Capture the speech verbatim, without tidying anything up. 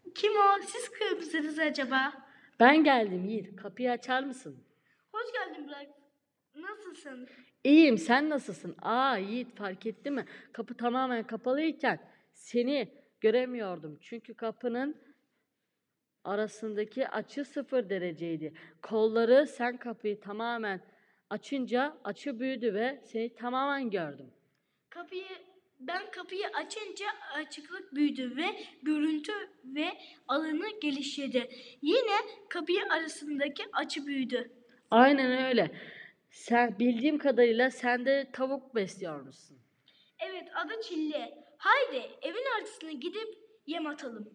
Kim o? Siz kimsiniz acaba? Ben geldim Yiğit. Kapıyı açar mısın? Hoş geldin Burak. Nasılsın? İyiyim, sen nasılsın? Aa Yiğit, fark etti mi? Kapı tamamen kapalıyken seni göremiyordum. Çünkü kapının arasındaki açı sıfır dereceydi. Kolları sen kapıyı tamamen açınca açı büyüdü ve seni tamamen gördüm. Kapıyı ben kapıyı açınca açıklık büyüdü ve görüntü ve alanı gelişti. Yine kapıyı arasındaki açı büyüdü. Aynen öyle. Sen bildiğim kadarıyla sen de tavuk besliyormuşsun. Evet, adı Çilli. Haydi evin arkasına gidip yem atalım.